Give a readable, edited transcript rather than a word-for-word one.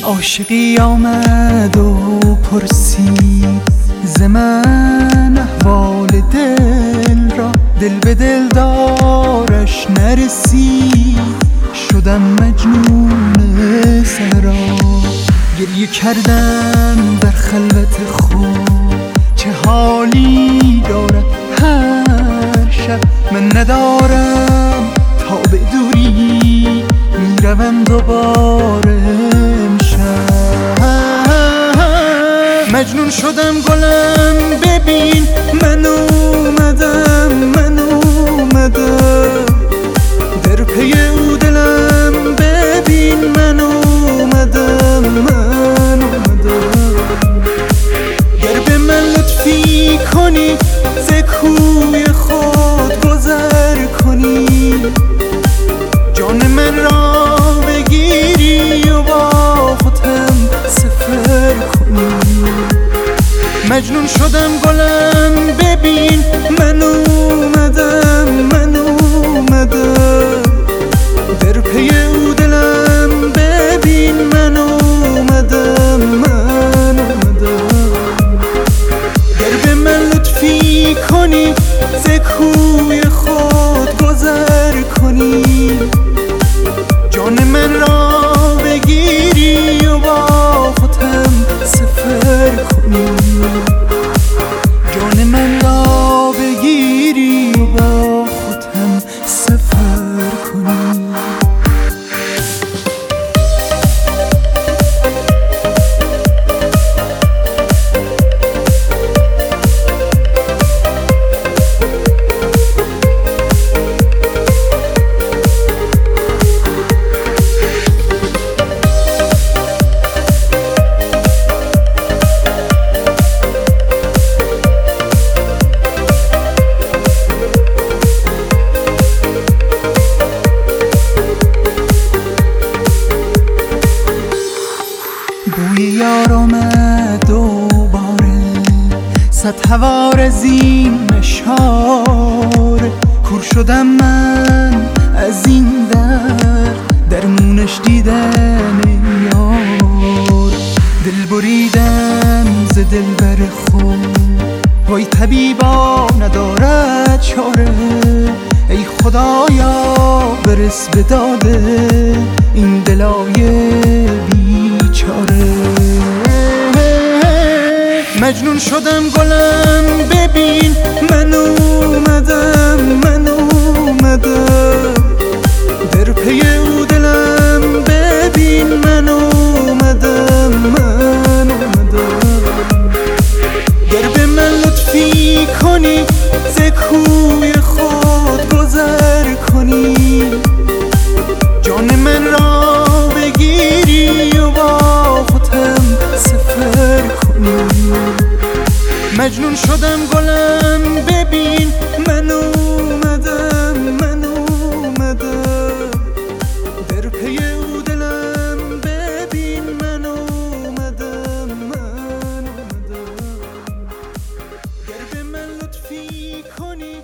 عاشقی آمد و پرسید ز من احوال دل را، دل به دلدارش نرسید. شدم مجنون صحرا، گریه کردم در خلوت خود. چه حالی دارد هر شب، من ندارم تا به دوری میروم دوباره امشب. مجنون شدم گلم ببین، من اومدم در پی او دلم ببین، من اومدم گر به من لطفی کنی ز کوی خود گذر کنی، جان من را بگیری و با خودم سفر کنی. مجنون شدم گلم ببین، من اومدم در پی او دلم ببین، من اومدم گر به من لطفی کنی ز کوی خود گذر کنی، جان من را بگیری و با خودم سفر کنی. جان من را بگیری و با خودم سفر کنی. بوی یار آمد دوباره، صد هوار از این اشاره. کور شدم من از این درمونش دیدن یار. دل بریدم ز دلبر خود، وای طبیبا ندارد چاره. ای خدایا برس به داد این دلای بیچاره. مجنون شدم گلم ببین، من اومدم در پی او دلم ببین، من اومدم گر به من لطفی کنی ز کوی خود گذر کنی، جان من را بگیری و با خودم سفر کنی. مجنون شدم گلم ببین، من اومدم در پی او دلم ببین، من اومدم گر به من لطفی کنی